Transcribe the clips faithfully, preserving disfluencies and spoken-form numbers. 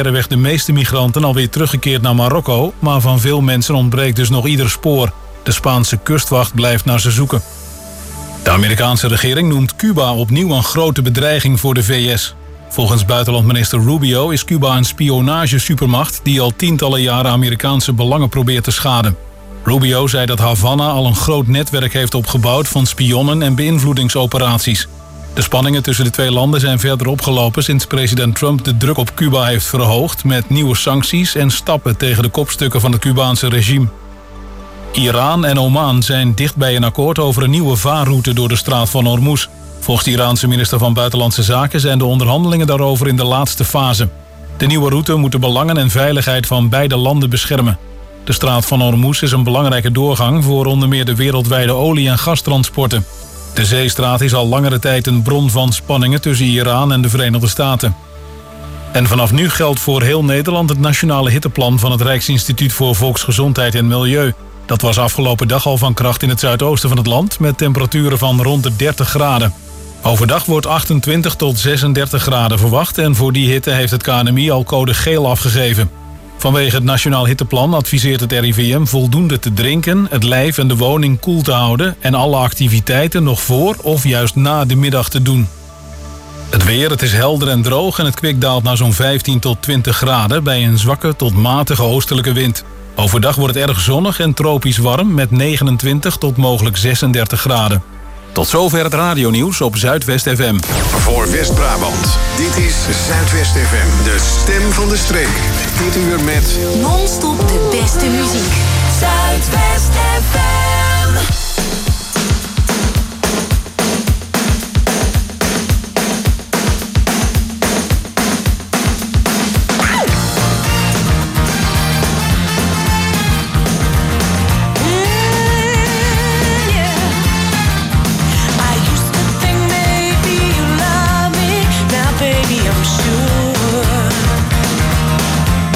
verreweg de meeste migranten alweer teruggekeerd naar Marokko, maar van veel mensen ontbreekt dus nog ieder spoor. De Spaanse kustwacht blijft naar ze zoeken. De Amerikaanse regering noemt Cuba opnieuw een grote bedreiging voor de V S. Volgens buitenlandminister Rubio is Cuba een spionagesupermacht die al tientallen jaren Amerikaanse belangen probeert te schaden. Rubio zei dat Havana al een groot netwerk heeft opgebouwd van spionnen en beïnvloedingsoperaties. De spanningen tussen de twee landen zijn verder opgelopen sinds president Trump de druk op Cuba heeft verhoogd met nieuwe sancties en stappen tegen de kopstukken van het Cubaanse regime. Iran en Oman zijn dicht bij een akkoord over een nieuwe vaarroute door de straat van Hormuz. Volgens de Iraanse minister van Buitenlandse Zaken zijn de onderhandelingen daarover in de laatste fase. De nieuwe route moet de belangen en veiligheid van beide landen beschermen. De straat van Hormuz is een belangrijke doorgang voor onder meer de wereldwijde olie- en gastransporten. De zeestraat is al langere tijd een bron van spanningen tussen Iran en de Verenigde Staten. En vanaf nu geldt voor heel Nederland het nationale hitteplan van het Rijksinstituut voor Volksgezondheid en Milieu. Dat was afgelopen dag al van kracht in het zuidoosten van het land met temperaturen van rond de dertig graden. Overdag wordt achtentwintig tot zesendertig graden verwacht en voor die hitte heeft het K N M I al code geel afgegeven. Vanwege het Nationaal Hitteplan adviseert het R I V M voldoende te drinken, het lijf en de woning koel te houden en alle activiteiten nog voor of juist na de middag te doen. Het weer, het is helder en droog en het kwik daalt naar zo'n vijftien tot twintig graden bij een zwakke tot matige oostelijke wind. Overdag wordt het erg zonnig en tropisch warm met negenentwintig tot mogelijk zesendertig graden. Tot zover het radionieuws op Zuidwest F M. Voor West-Brabant, dit is Zuidwest F M, de stem van de streek. Dit uur met non-stop de beste muziek. Zuidwest F M.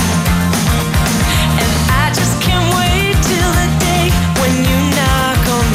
And I just can't wait till the day when you knock on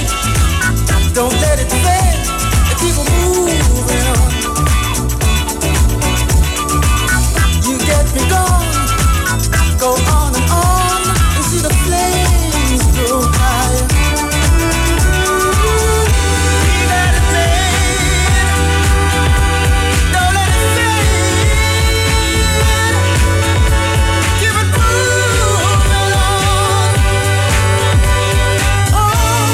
Don't let it fade. Keep on moving on. You get me gone. Go on and on and see the flames grow higher. Let it fade. Don't let it fade. Keep it moving on. Oh.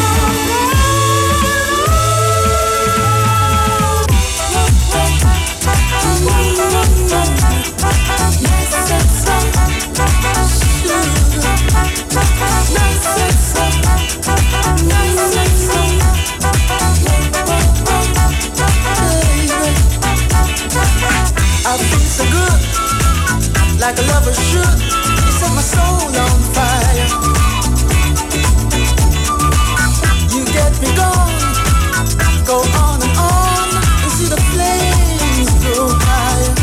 I feel so good, like a lover should. You set my soul on fire. You get me gone, go on and on and see the flames grow higher.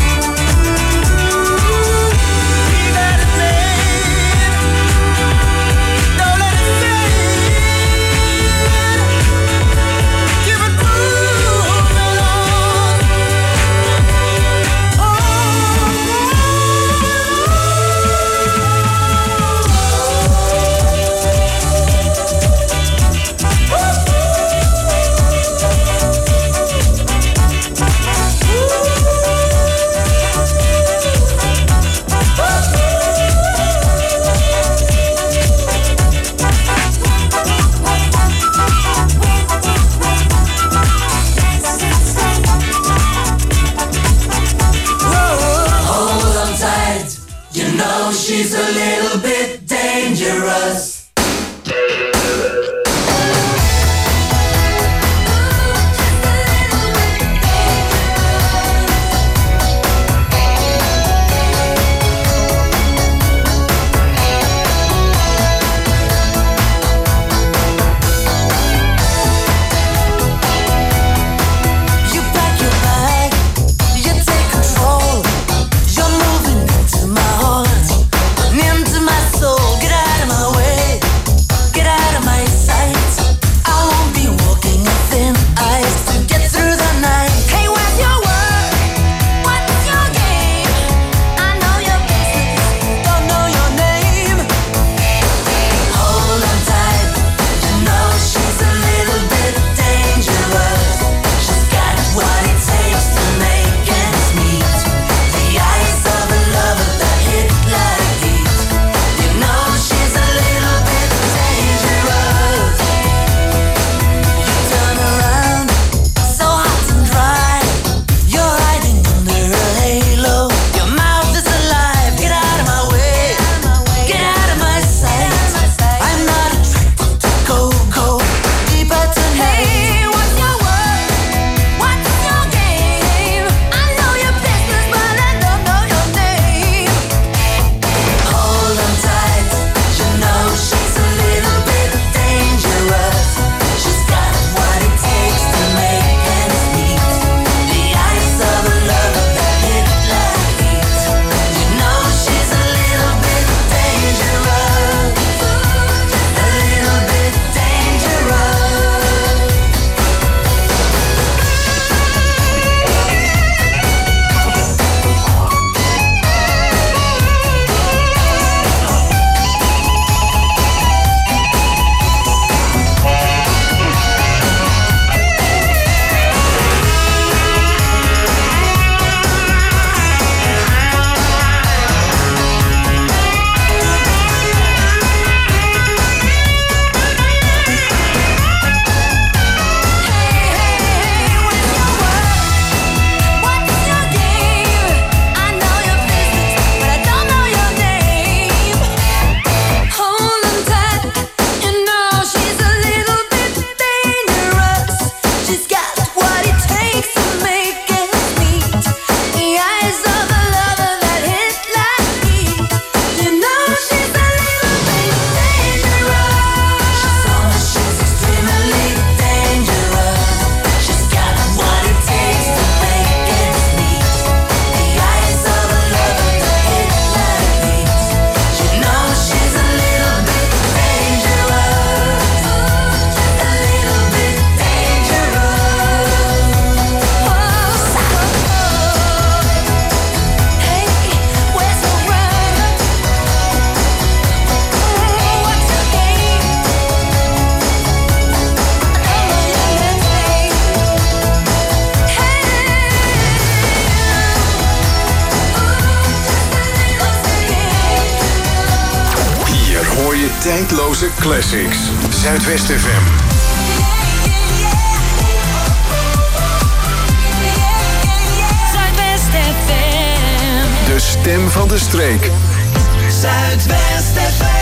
Let it fade, don't let it fade. Keep it moving on. Oh. Tijdloze classics. Zuidwest F M. Zuidwest F M. De stem van de streek. Zuidwest F M.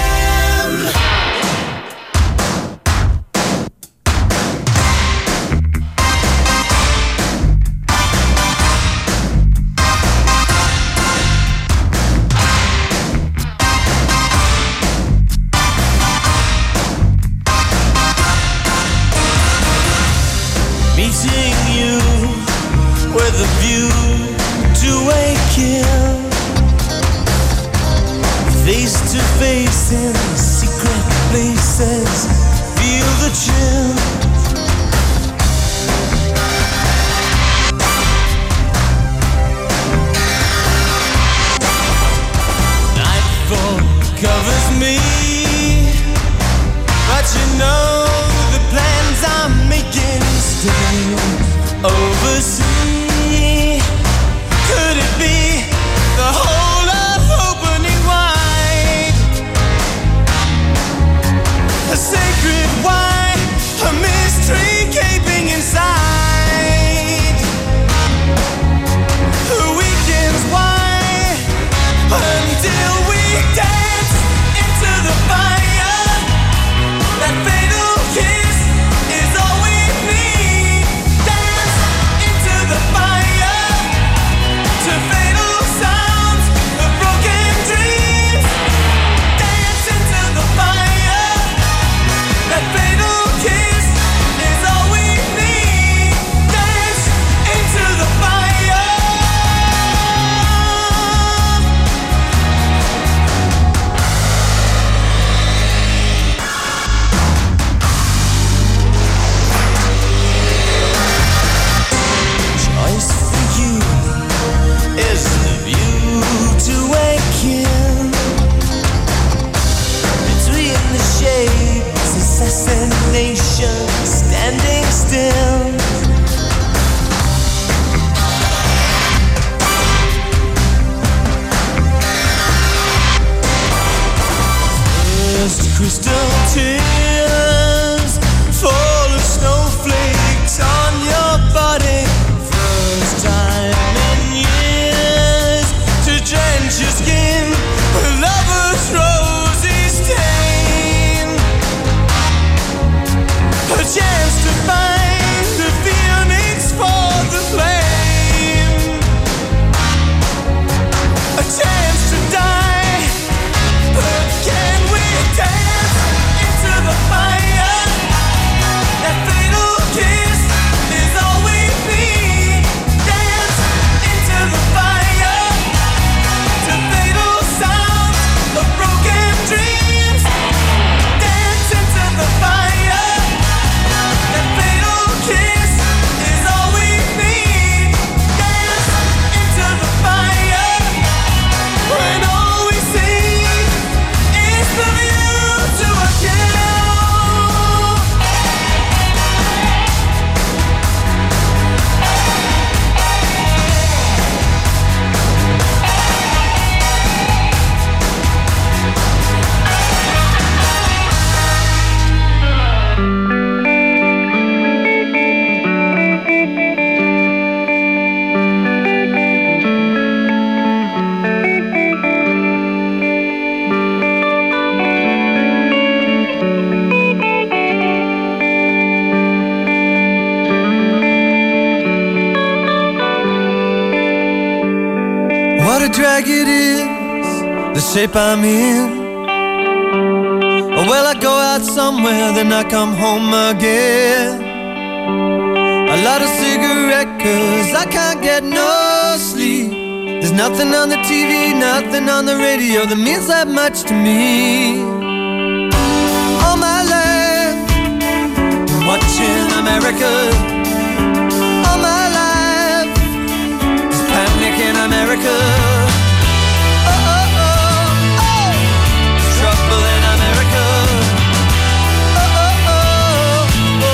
In secret places, feel the chill. Nightfall covers me, but you know the plans I'm making stay overseas. Could it be the whole of opening wide? A sacred wine, a mystery gaping inside. The weekend's wine, until we dance into the fire. That fatal kiss is all we need. Dance into the fire, to fatal sounds of broken dreams. Dance into the fire. That fatal kiss is all we need. Dance into the fire. Choice for you is the view to awaken. Between the shades, assassination, standing still. First crystal tears fall of snowflakes on your body. First time in years to drench your skin with lover's rosy stain. A chance to find the phoenix for the flame. A chance to die, but can we dance into the fire? That fatal kiss is all we need. Dance into the fire, to fatal sounds of broken dreams. Dance into the fire. That fatal kiss is all we need. Dance into the fire. When all we see is the view to a kill. What a drag it is, the shape I'm in. Oh, well, I go out somewhere, then I come home again. I light a cigarette cause I can't get no sleep. There's nothing on the T V, nothing on the radio that means that much to me. All my life, watching America. All my life, there's panic in America. Oh, oh, oh, oh, trouble in America. Oh, oh, oh,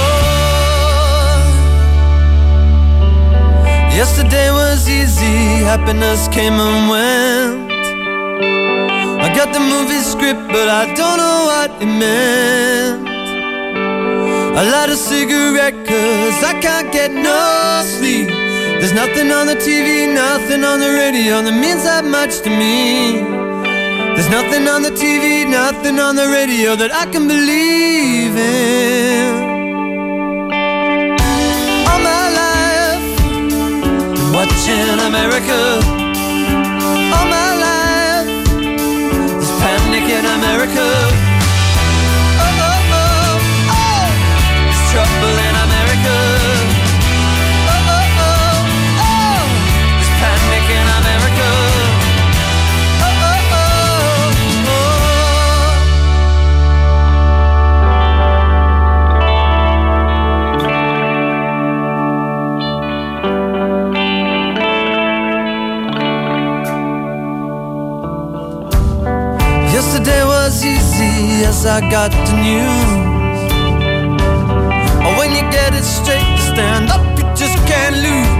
oh. Yesterday was easy, happiness came and went. I got got the movie script, but I don't know what it meant. I light a cigarette cause I can't get no sleep. There's nothing on the T V, nothing on the radio that means that much to me. There's nothing on the T V, nothing on the radio that I can believe in. All my life, been watching America. All my life, there's panic in America. Oh, oh, oh, oh, there's trouble in America. Oh, oh, oh, oh, there's panic in America. Yesterday was easy as I got the news. Oh, when you get it straight, you stand up, you just can't lose.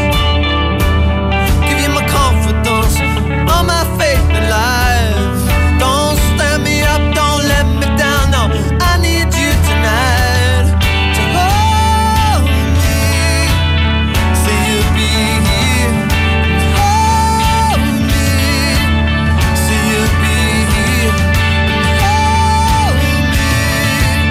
Give you my confidence, all my faith in life. Don't stand me up, don't let me down, no, I need you tonight to hold me, say you'll be here. Hold me, say you'll be here. Hold me.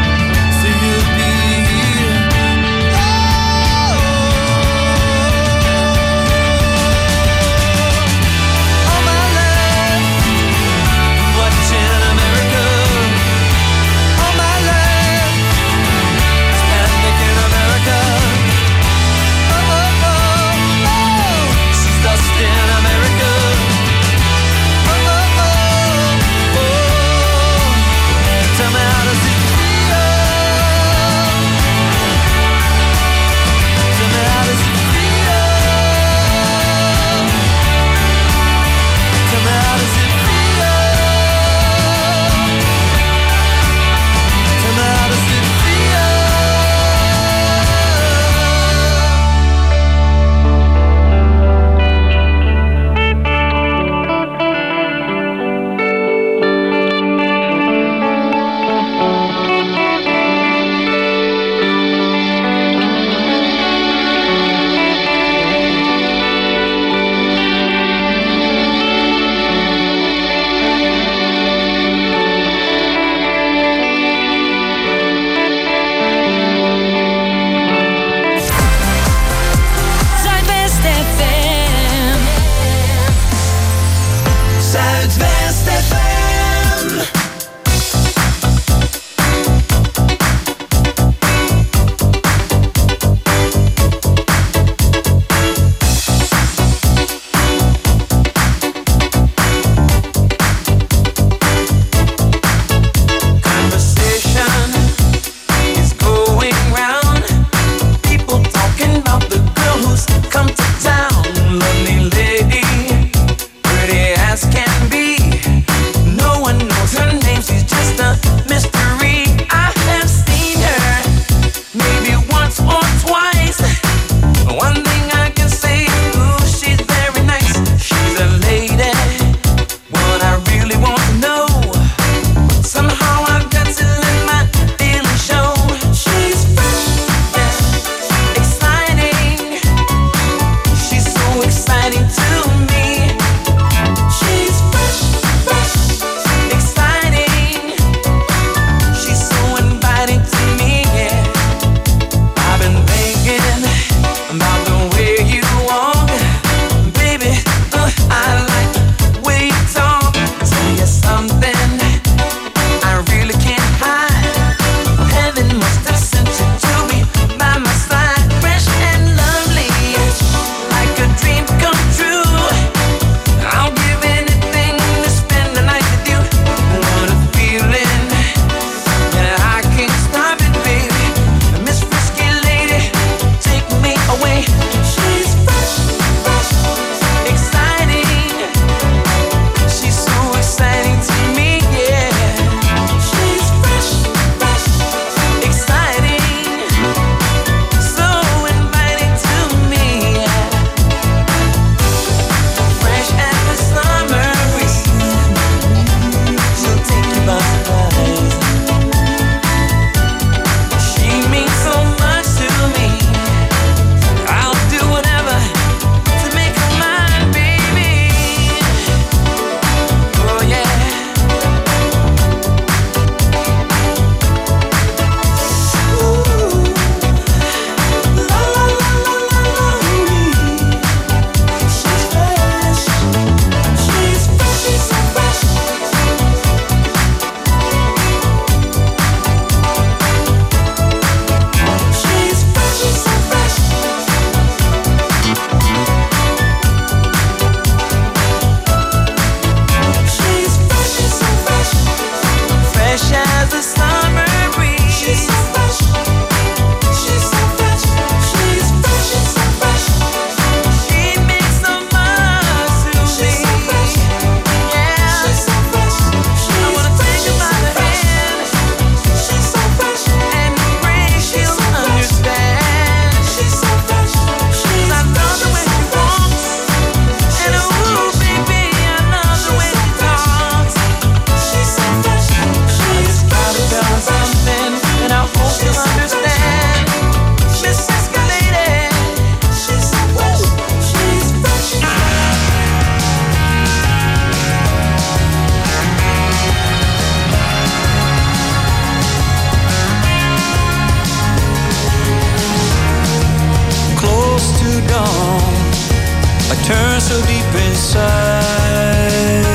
I turn so deep inside.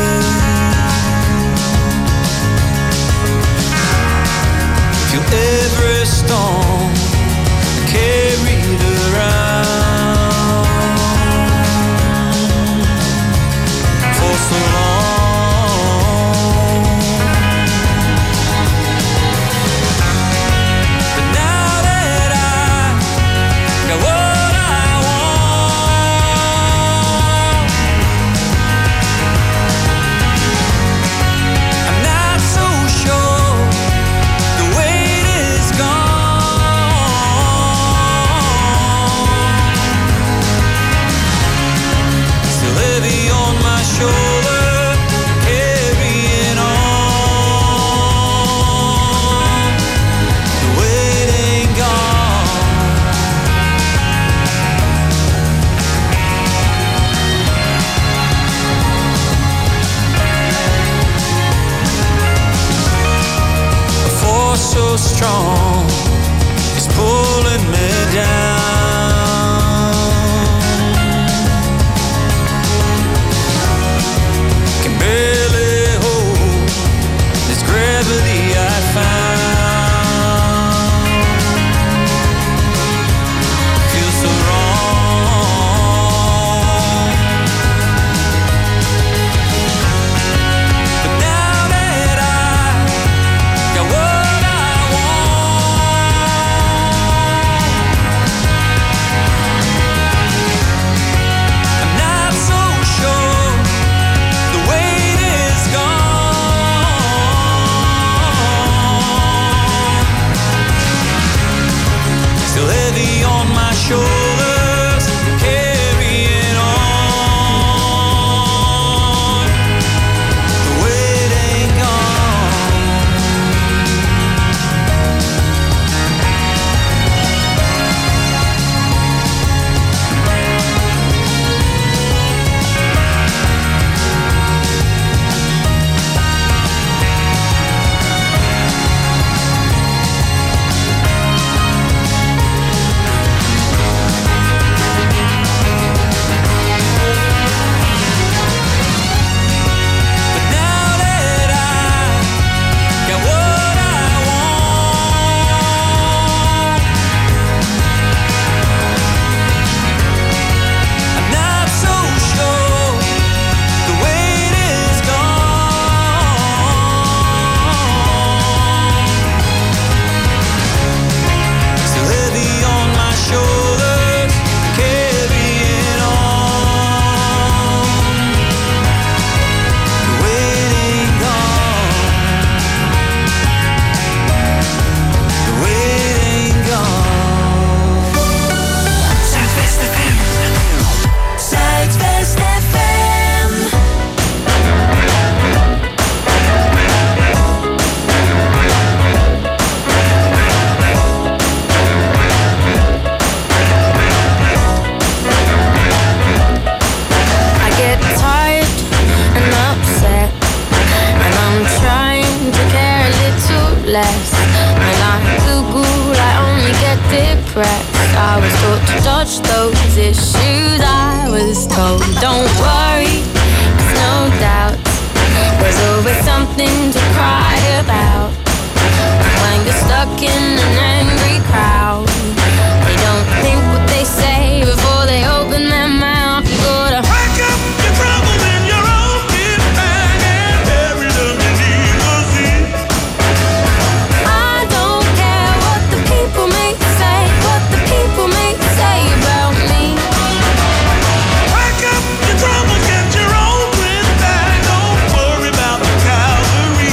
Feel every storm carried around for so long. But now that I got what I want, I'm not so sure the weight is gone. Still heavy on my shoulder, carrying on. The weight ain't gone. A force so strong is pulling me down. Can barely hold this gravity I found. Feels so wrong. But now that I got what I want, I'm not so sure the weight is gone. Still heavy on my shoulders, carrying on. The weight ain't gone. But now that I got what I want, I'm not so sure the weight is gone. Still heavy on my shoulders, carrying on. The weight ain't gone. The weight ain't gone. Zuidwest F M. Zuidwest F M. I get tired and upset, and I'm trying to care a little less. When I Google, I only get depressed. I was taught to dodge those issues. I was told, don't worry, there's no doubt. There's always something to cry about. When you're stuck in an angry crowd, they don't think what they say before they open their mouth. You gotta Pack up your troubles in your own kit bag and bury them beneath the sea. I don't care what the people may say, what the people may say about me. Pack up your troubles, get your own kit bag. Don't worry about the Calvary.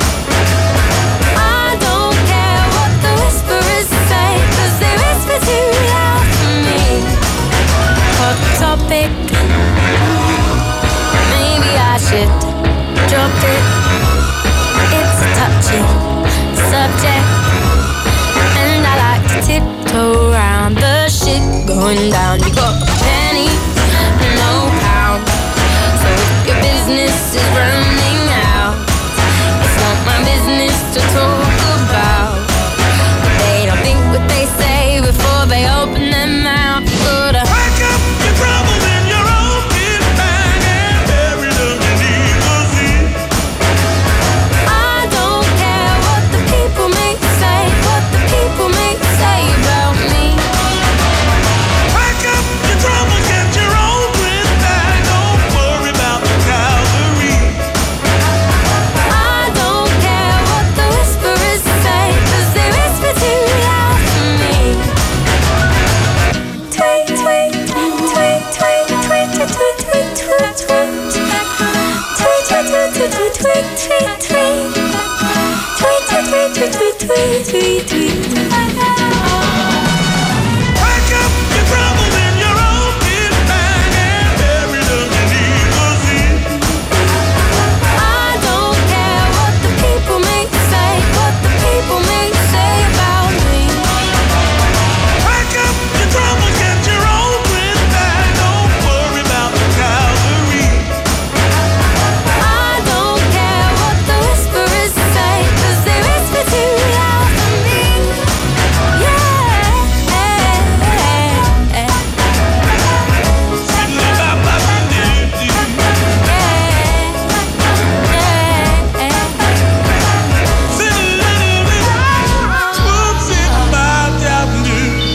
I don't care what the whisperers say, 'cause they whisper too loud for me. Hot topic, maybe I should drop it. It's a touchy subject, and I like to tiptoe around the shit going down. You got a penny, no pound, so if your business is running out, it's not my business to talk about. They don't think what they say before they open their mouth. You gotta Pack up your troubles in your own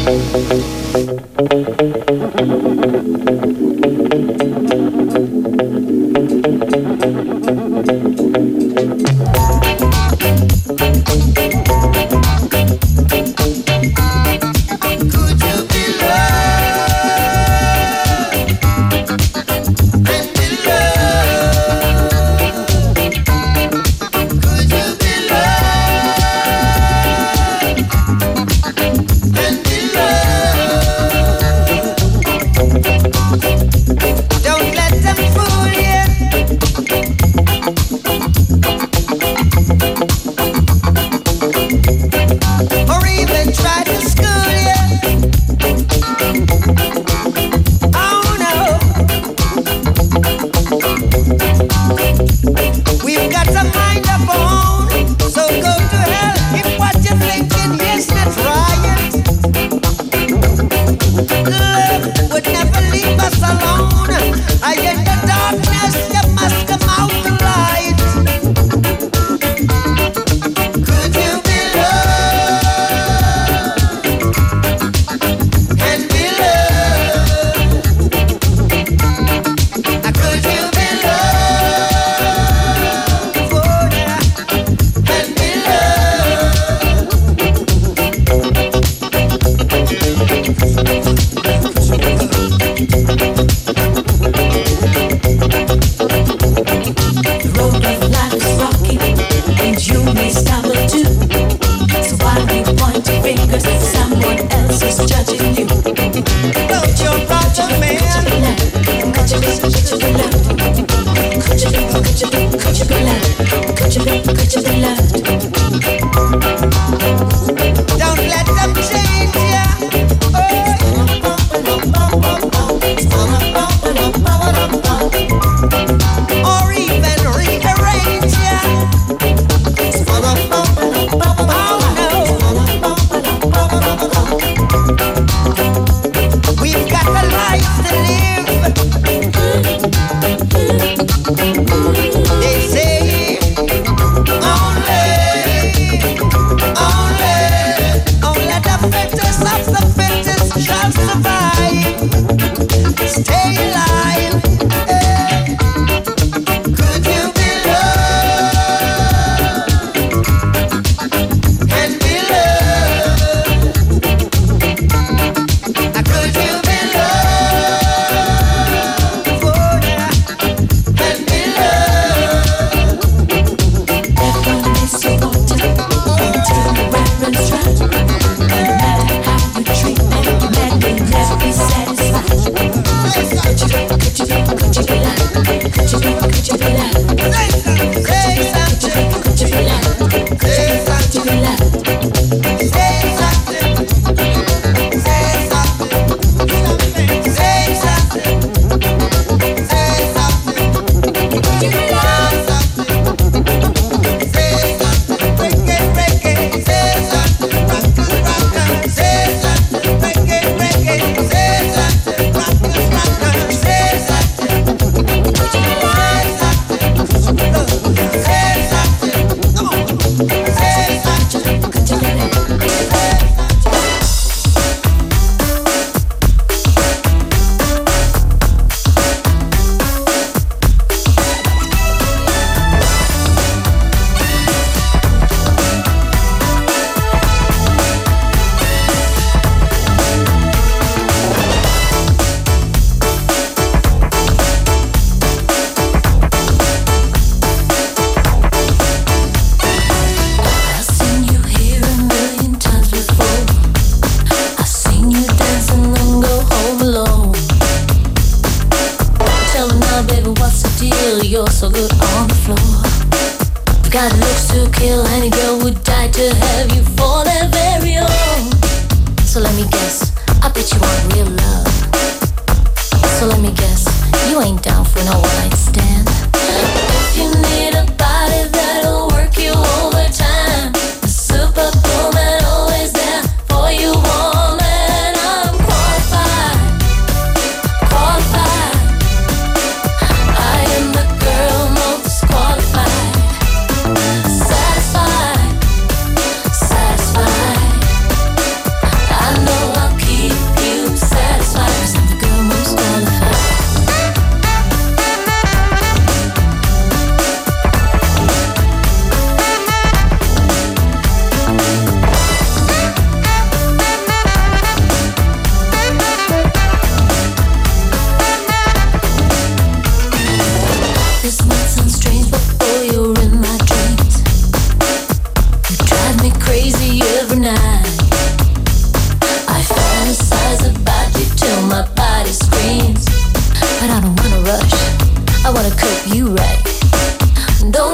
Satisfied, I know I'll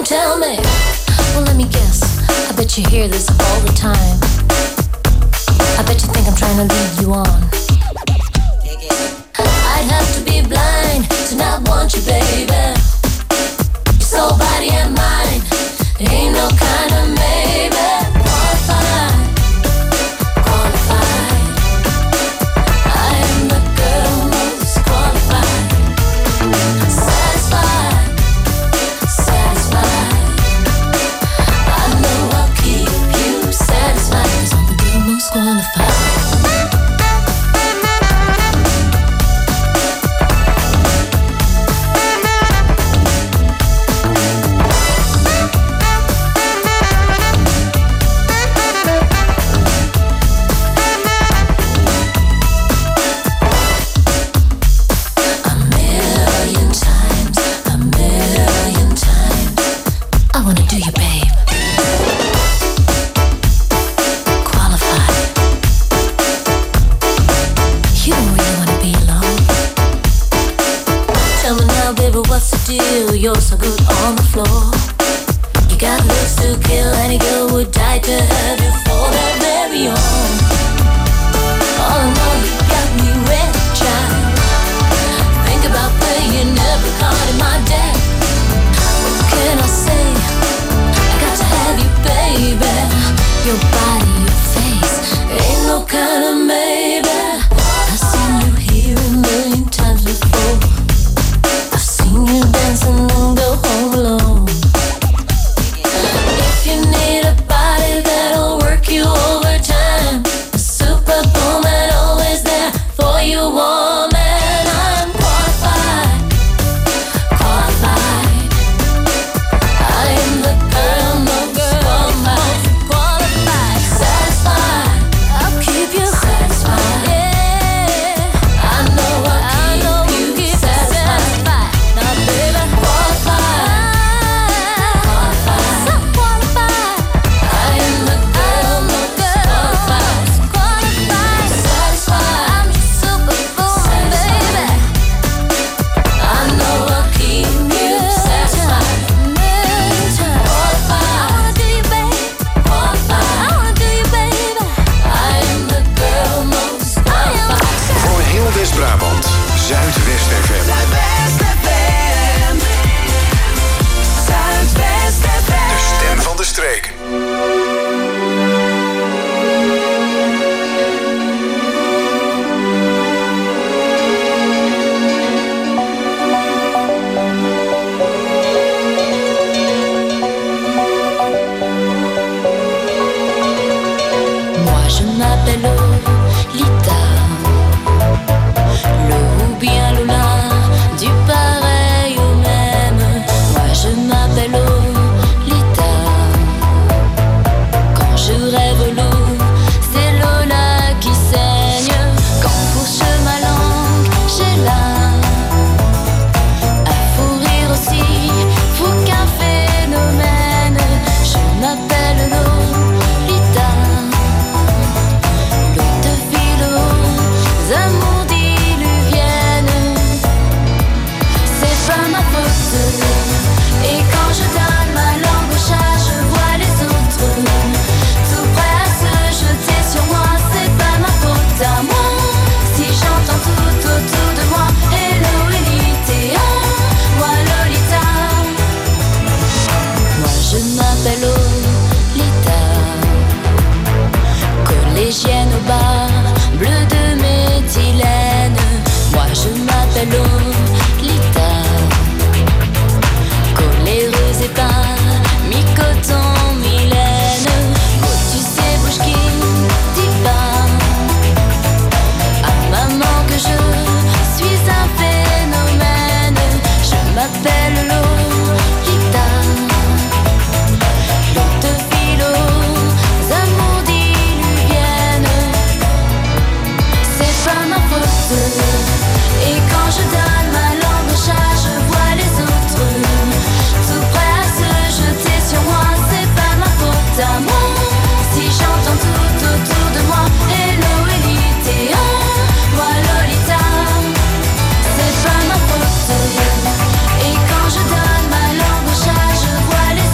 tell me. Well, let me guess. I bet you hear this all the time. I bet you think I'm trying to lead you on. I'd have to be blind to not want you, baby. Your soul, body, and mind. There ain't no kind of maybe. Qualified, qualified. I am the girl most qualified. Satisfied, satisfied. I know I'll keep you satisfied, 'cause I'm the girl most qualified. You're so good on the floor. You got looks to kill. Any girl would die to have you for their very own. All I know, you got me red, child. Think about paying every card in my deck. What can I say? I got to have you, baby. Your body, your face, ain't no kind of maybe. I've seen you here a million times before. You dancing and go home alone. If you need a body that'll work you overtime, a super woman always there for you, woman. I'm qualified, qualified. I am the girl most qualified, qualified. Satisfied, I'll keep you satisfied. Yeah, I know I'll keep you satisfied. Zuidwest F M. Zuidwest F M. Zuidwest F M. De stem van de streek. Moi je m'appelle Lita. Le bien Lola, du pareil au même. Moi je m'appelle Lolita. Quand je rêve l'eau, c'est Lola qui saigne. Quand fourche ma langue, j'ai là un fou rire aussi, fou qu'un phénomène. Je m'appelle Lolita. L'eau de philo, amour diluvienne. C'est pas ma faute. Et quand je donne ma langue au chat, je vois les autres tout prêts à se jeter sur moi. C'est pas ma faute à moi. Si j'entends tout autour de moi, hello Elite, moi Lolita. Moi je m'appelle Lolita. Collégienne au bar, bleu de méthylène. Moi je m'appelle Lolita. Coléreuse et pas mi-coton, mi-laine. Oh tu sais bouge qui dit pas à maman que je suis un phénomène. Je m'appelle Lolita. L'eau de philo, amour diluvienne. C'est pas ma faute. Et quand je donne ma langue au chat, je vois les autres tout prêts à se jeter sur moi. C'est pas ma faute à moi. Si j'entends tout autour de moi, hello Elite, moi Lolita. C'est pas ma faute. Et quand je donne ma langue au chat, je vois les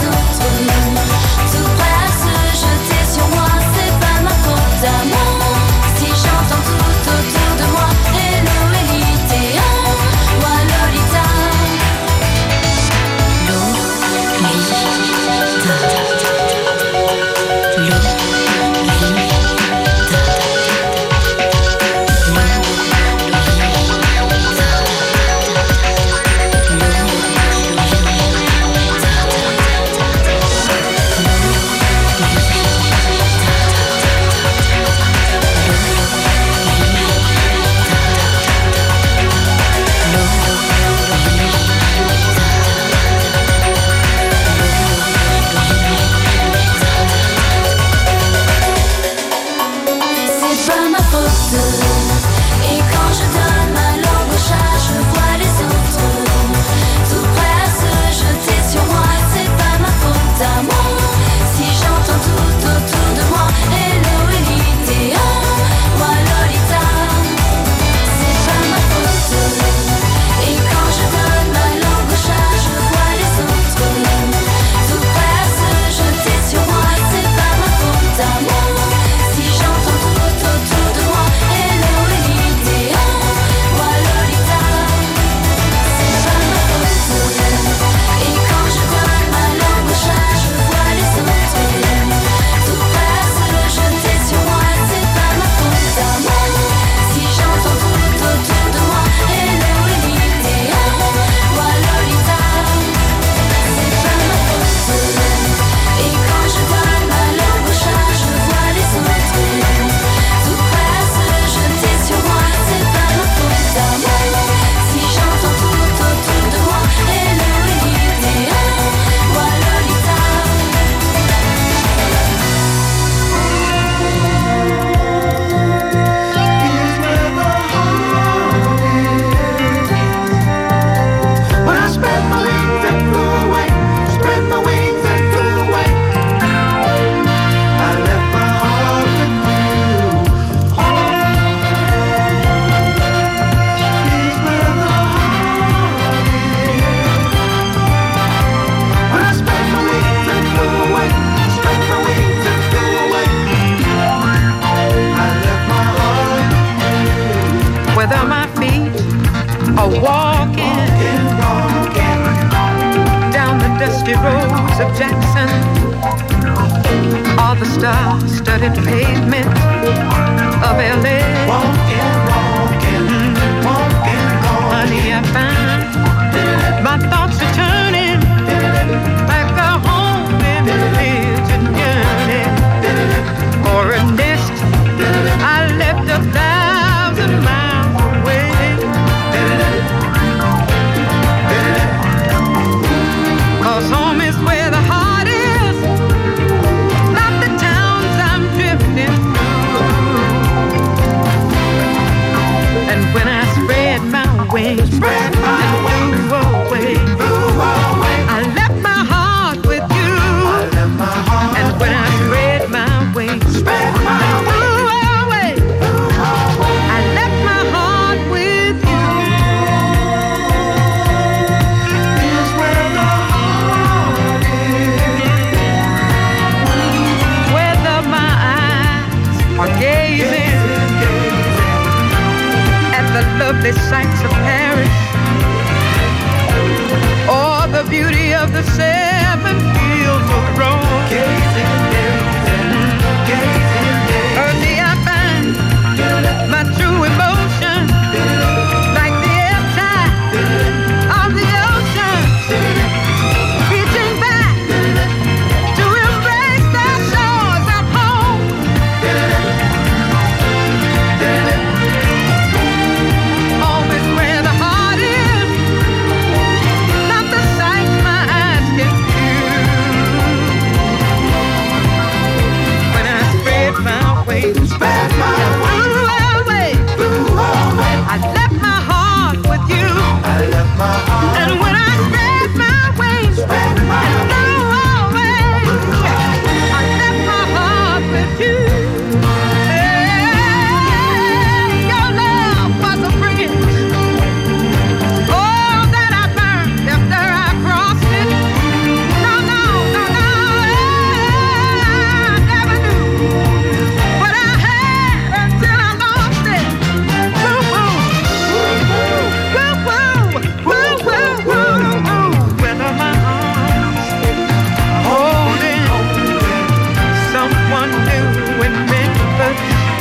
whether my feet are walking, walking, walking down the dusty roads of Jackson, or the star-studded pavement of L A. Walking, walking, mm-hmm. walking, walking. Honey, I find my thoughts are turning like a home in religion yearning for a nest I left a thousand miles away. 'Cause home is where the heart is, not the towns I'm drifting through. And when I spread my wings, spread my wings, flew away, flew away. I left my heart with you. I left my heart. And when I spread my wings, spread my wings, flew away, flew away. I left my heart with you. Here's where the heart is, whether my eyes are gazing at the lovely sights of Paris, or the beauty of the seven fields of Rome. Gazing, gazing, gazing, gazing. Early I find my true emotion, like the ebb tide of the ocean, reaching back to embrace the shores of home. Home is where the heart is, not the sights my eyes can view. When I spread my wings, spread my wings, flew away, flew away. I left my heart with you. I left my heart. And when I spread my wings, spread my flew away, I left my heart with you. Hey, your love was a bridge, oh, that I burned after I crossed it. No, no, no, no, I never knew what I had until I lost it. Woo, woo, woo, woo, woo, woo, woo, woo. Whether my arms holding someone new in Memphis,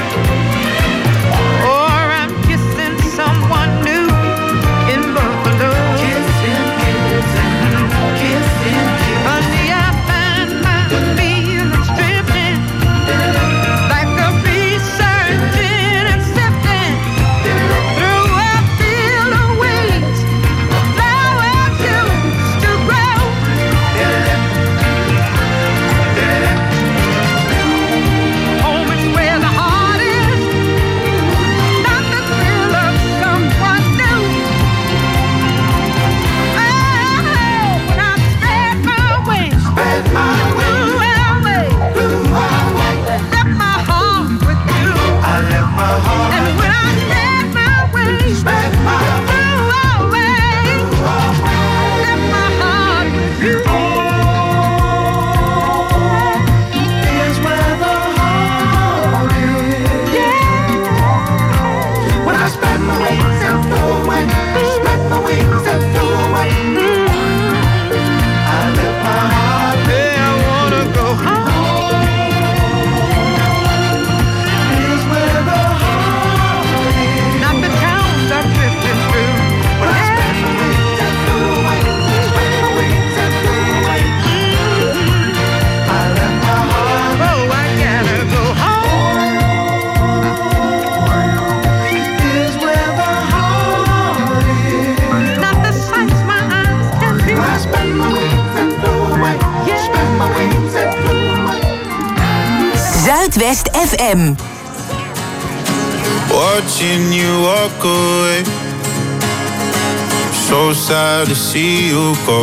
or I'm kissing someone new in Buffalo. Kissing, kissing, kissing, honey, I find my feelings drifting like a bee searching and sifting through a field of weeds. Flowers used to grow. Home is where the heart is, not the thrill of someone new. Oh, when I spread my wings, spread my wings, flew away, left my heart with you. I left my heart. And when I spread my wings, spread my flew away, left my heart with you. Here's where the heart is. Yeah. When I spread my wings and flew away, spread my wings and flew away. I left my heart. Yeah, I wanna go home. Here's where the heart is, not the towns I'm drifting through. When I spread my wings and flew away, spread my wings and flew away. I left my heart. Oh, I gotta go home. Here's where the heart is, not the sights my eyes can view. I spread my wings and flew away, spread my wings and flew away. Zuidwest F M. Watching you walk away, so sad to see you go.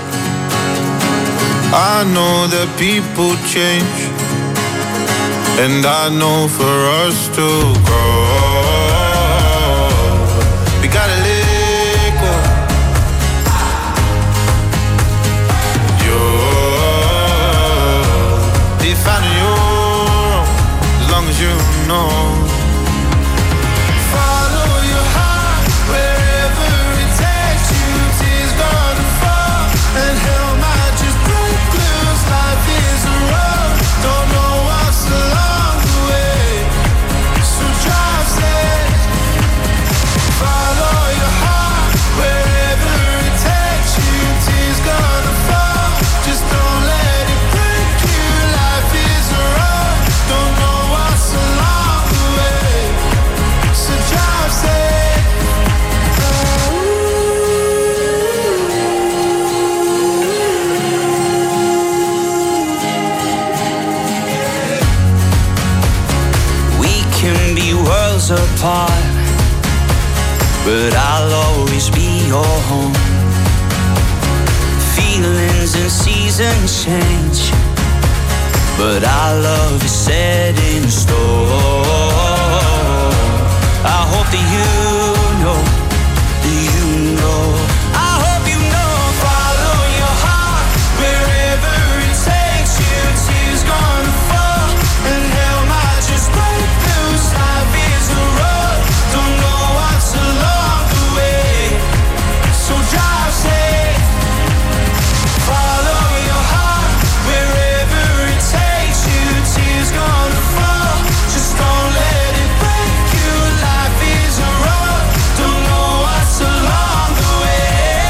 I know that people change, and I know for us to grow, we gotta let go. You're defining your own, as long as you know. Follow your heart. apart, but I'll always be your home. Feelings and seasons change, but our love is set in stone. I hope that you know, that you know. I hope you know, follow your heart wherever it takes you. Tears gonna fall and hell might just break loose. Life is a road, don't know what's along the way, so drive safe. Follow your heart wherever it takes you. Tears gonna fall, just don't let it break you. Life is a road, don't know what's along the way.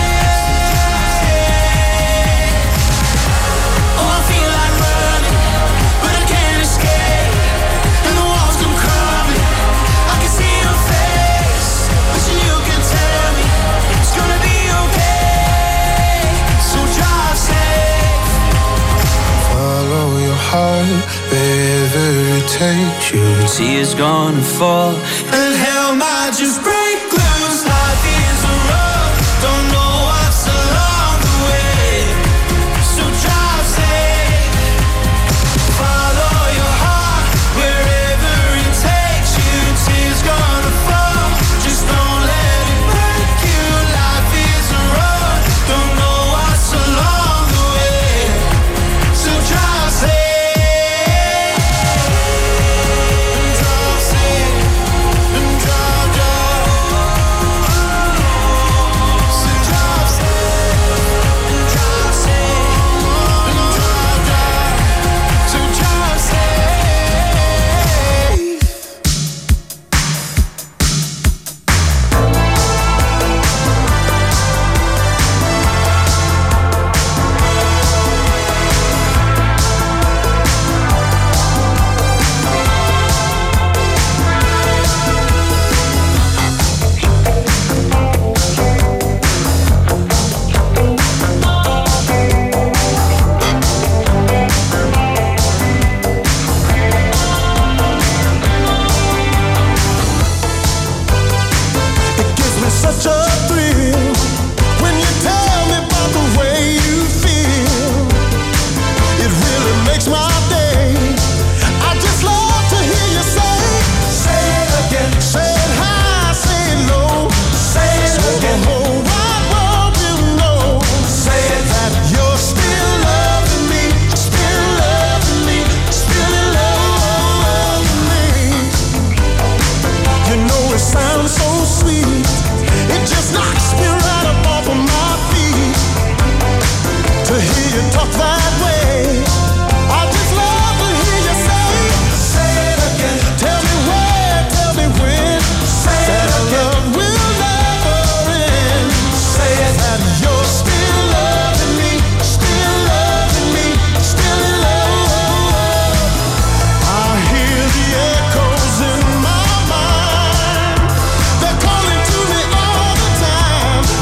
Oh, I feel like running, but I can't escape, and the walls come crumbling. I can see your face, wishing you could tell me it's gonna be okay, so drive safe. Follow your heart wherever it takes you. Tears gonna fall and hell might just break loose. Life is a road, don't know what's along the way, so drive safe. Follow your heart wherever it takes you. Tears gonna fall, just don't let it break you. Life is a road, don't know what's along the way, so drive safe. Drive safe and drive, drive. So drive safe and drive safe and drive, drive. So drive safe. It gives me such a thrill when you tell me about the way you feel. It really makes my day. I just love to hear you say, say it again, say it high, say it low, say it so again. The whole wide world will know, say it that you're still loving me, still loving me, still in love with me. You know it sounds so sweet, it just knocks me right up off of my feet to hear you talk that way. I just love to hear you say, say it again. Tell me where, tell me when, say that our love will never end. Say it that you're still loving me, still loving me, still in love. I hear the echoes in my mind, they're calling to me all the time.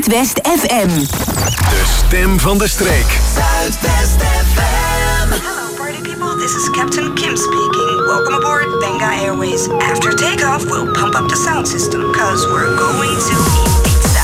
Zuidwest F M. De stem van de streek. Zuidwest F M. Hello party people, this is Captain Kim speaking. Welcome aboard Benga Airways. After takeoff, we'll pump up the sound system, cause we're going to eat pizza.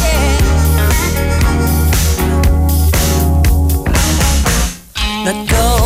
Let go